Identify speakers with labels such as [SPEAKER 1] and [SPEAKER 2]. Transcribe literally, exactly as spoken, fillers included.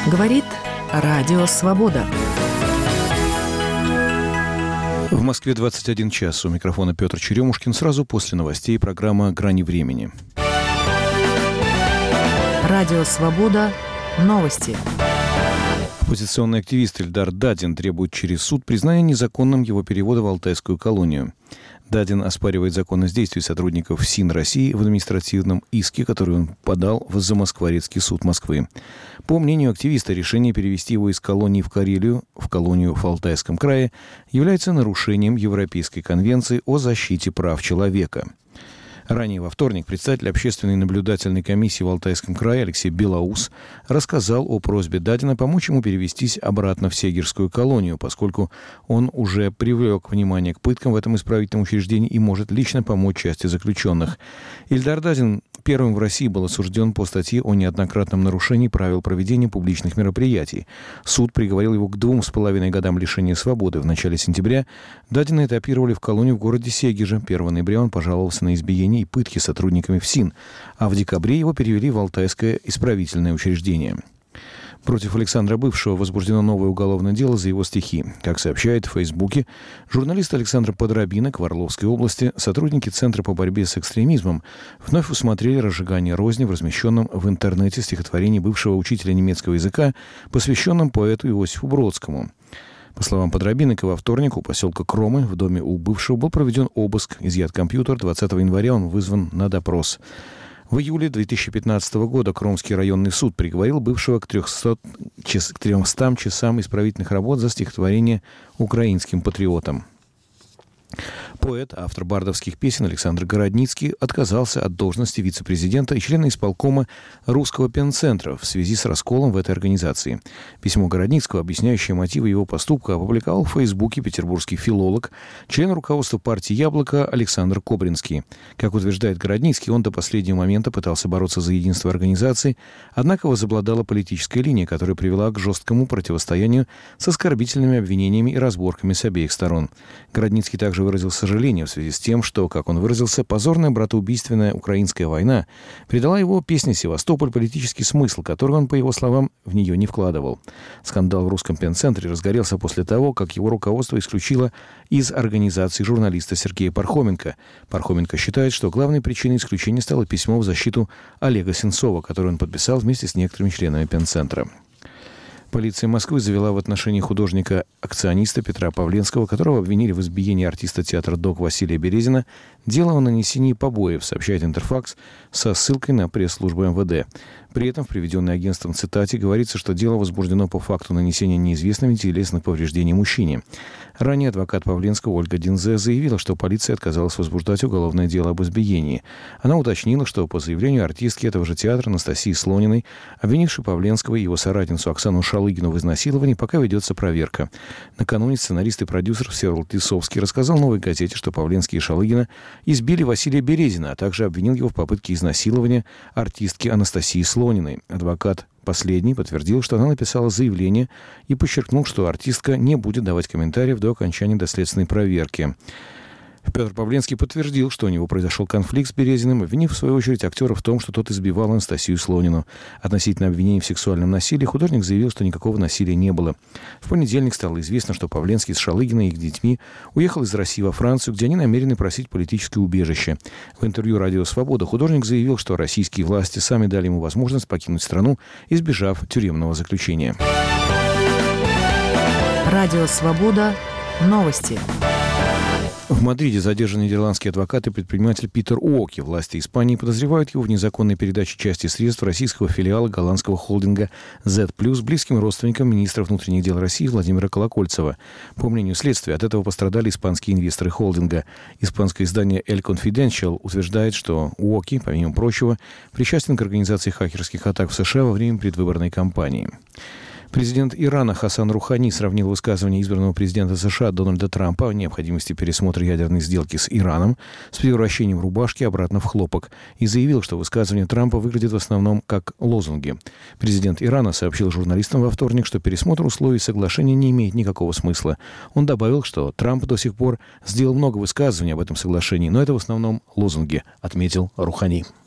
[SPEAKER 1] Говорит Радио Свобода.
[SPEAKER 2] В Москве двадцать один час. У микрофона Петр Черемушкин. Сразу после новостей программа «Грани времени».
[SPEAKER 1] Радио Свобода. Новости.
[SPEAKER 2] Оппозиционный активист Ильдар Дадин требует через суд признания незаконным его перевода в Алтайскую колонию. Дадин оспаривает законность действий сотрудников СИН России в административном иске, который он подал в Замоскворецкий суд Москвы. По мнению активиста, решение перевести его из колонии в Карелию в колонию в Алтайском крае является нарушением Европейской конвенции о защите прав человека. Ранее во вторник представитель общественной наблюдательной комиссии в Алтайском крае Алексей Белоус рассказал о просьбе Дадина помочь ему перевестись обратно в Сегерскую колонию, поскольку он уже привлек внимание к пыткам в этом исправительном учреждении и может лично помочь части заключенных. Ильдар Дадин первым в России был осужден по статье о неоднократном нарушении правил проведения публичных мероприятий. Суд приговорил его к двум с половиной годам лишения свободы. В начале сентября Дадина этапировали в колонию в городе Сегеже. первого ноября он пожаловался на избиение и пытки сотрудниками ФСИН, а в декабре его перевели в Алтайское исправительное учреждение. Против Александра Бывшего возбуждено новое уголовное дело за его стихи. Как сообщает в Фейсбуке, журналист Александр Подробинок в Орловской области, сотрудники Центра по борьбе с экстремизмом вновь усмотрели разжигание розни в размещенном в интернете стихотворении бывшего учителя немецкого языка, посвященном поэту Иосифу Бродскому. По словам Подробинника, во вторник у поселка Кромы в доме у бывшего был проведен обыск, изъят компьютер. двадцатого января он вызван на допрос. В июле две тысячи пятнадцатого года Кромский районный суд приговорил бывшего к трёхстам часам исправительных работ за стихотворение украинским патриотам. Поэт, автор бардовских песен Александр Городницкий отказался от должности вице-президента и члена исполкома Русского пенцентра в связи с расколом в этой организации. Письмо Городницкого, объясняющее мотивы его поступка, опубликовал в Фейсбуке петербургский филолог, член руководства партии «Яблоко» Александр Кобринский. Как утверждает Городницкий, он до последнего момента пытался бороться за единство организации, однако возобладала политическая линия, которая привела к жесткому противостоянию с оскорбительными обвинениями и разборками с обеих сторон. Городницкий также выразил сожаление в связи с тем, что, как он выразился, позорная братоубийственная украинская война придала его песне «Севастополь» политический смысл, который он, по его словам, в нее не вкладывал. Скандал в Русском пенцентре разгорелся после того, как его руководство исключило из организации журналиста Сергея Пархоменко. Пархоменко считает, что главной причиной исключения стало письмо в защиту Олега Сенцова, которое он подписал вместе с некоторыми членами пенцентра. Полиция Москвы завела в отношении художника-акциониста Петра Павленского, которого обвинили в избиении артиста театра ДОК Василия Березина, дело о нанесении побоев, сообщает Интерфакс со ссылкой на пресс-службу эм вэ дэ. При этом в приведенной агентством цитате говорится, что дело возбуждено по факту нанесения неизвестными телесных повреждений мужчине. Ранее адвокат Павленского Ольга Динзе заявила, что полиция отказалась возбуждать уголовное дело об избиении. Она уточнила, что по заявлению артистки этого же театра Анастасии Слониной, обвинившей Павленского и его соратницу Оксану Шалыгину в изнасиловании, пока ведется проверка. Накануне сценарист и продюсер Всеволод Лисовский рассказал «Новой газете», что Павленский и Шалыгина избили Василия Березина, а также обвинил его в попытке изнасилования артистки Анастасии Слониной. Адвокат последний подтвердил, что она написала заявление и подчеркнул, что артистка не будет давать комментариев до окончания доследственной проверки. Петр Павленский подтвердил, что у него произошел конфликт с Березиным, обвинив, в свою очередь, актера в том, что тот избивал Анастасию Слонину. Относительно обвинений в сексуальном насилии художник заявил, что никакого насилия не было. В понедельник стало известно, что Павленский с Шалыгиной и их детьми уехал из России во Францию, где они намерены просить политическое убежище. В интервью «Радио Свобода» художник заявил, что российские власти сами дали ему возможность покинуть страну, избежав тюремного заключения.
[SPEAKER 1] Радио Свобода. Новости.
[SPEAKER 2] В Мадриде задержан нидерландский адвокат и предприниматель Питер Уоки. Власти Испании подозревают его в незаконной передаче части средств российского филиала голландского холдинга зет плюс близким родственникам министра внутренних дел России Владимира Колокольцева. По мнению следствия, от этого пострадали испанские инвесторы холдинга. Испанское издание El Confidencial утверждает, что Уоки, помимо прочего, причастен к организации хакерских атак в США во время предвыборной кампании. Президент Ирана Хасан Рухани сравнил высказывание избранного президента США Дональда Трампа о необходимости пересмотра ядерной сделки с Ираном с превращением рубашки обратно в хлопок и заявил, что высказывание Трампа выглядит в основном как лозунги. Президент Ирана сообщил журналистам во вторник, что пересмотр условий соглашения не имеет никакого смысла. Он добавил, что Трамп до сих пор сделал много высказываний об этом соглашении, но это в основном лозунги, отметил Рухани.